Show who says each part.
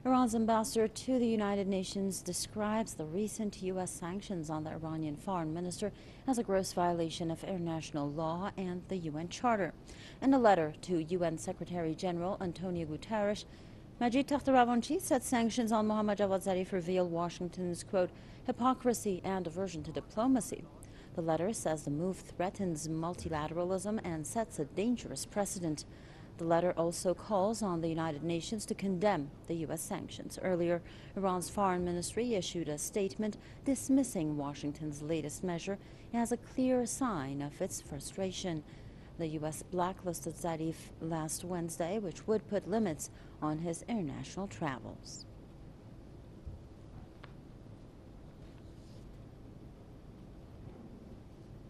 Speaker 1: Iran's ambassador to the United Nations describes the recent U.S. sanctions on the Iranian foreign minister as a gross violation of international law and the UN Charter. In a letter to UN Secretary General Antonio Guterres, Majid Takhtravanchi said sanctions on Mohammad Javad Zarif reveal Washington's, quote, hypocrisy and aversion to diplomacy. The letter says the move threatens multilateralism and sets a dangerous precedent. The letter also calls on the United Nations to condemn the U.S. sanctions. Earlier, Iran's foreign ministry issued a statement dismissing Washington's latest measure as a clear sign of its frustration. The U.S. blacklisted Zarif last Wednesday, which would put limits on his international travels.